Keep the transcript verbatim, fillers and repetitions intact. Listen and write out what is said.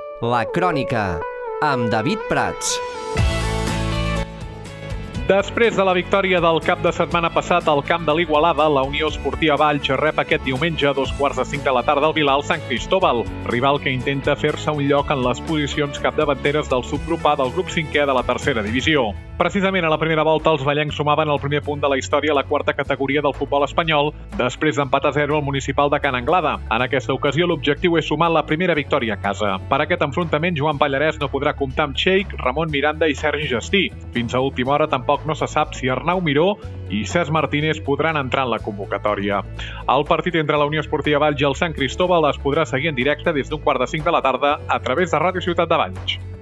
La Crònica, amb David Prats. Després de la victòria del cap de setmana passat al camp de l'Igualada, la Unió Esportiva Valls rep aquest diumenge a dos quarts de cinc de la tarda al Vilar el Sant Cristóbal, rival que intenta fer-se un lloc en les posicions capdavanteres del subgrup A del grup cinquè de la tercera divisió. Precisament a la primera volta els vallencs sumaven el primer punt de la història a la quarta categoria del futbol espanyol, després d'empat a zero al municipal de Can Anglada. En aquesta ocasió l'objectiu és sumar la primera victòria a casa. Per aquest enfrontament Joan Pallarès no podrà comptar amb Sheik, Ramon Miranda i Sergi Gestí. Fins a última hora tampoc no se sap si Arnau Miró i Cesc Martínez podran entrar en la convocatòria. El partit entre la Unió Esportiva Valls i el Sant Cristóbal es podrà seguir en directe des d'un quart de cinc de la tarda a través de Ràdio Ciutat de Valls.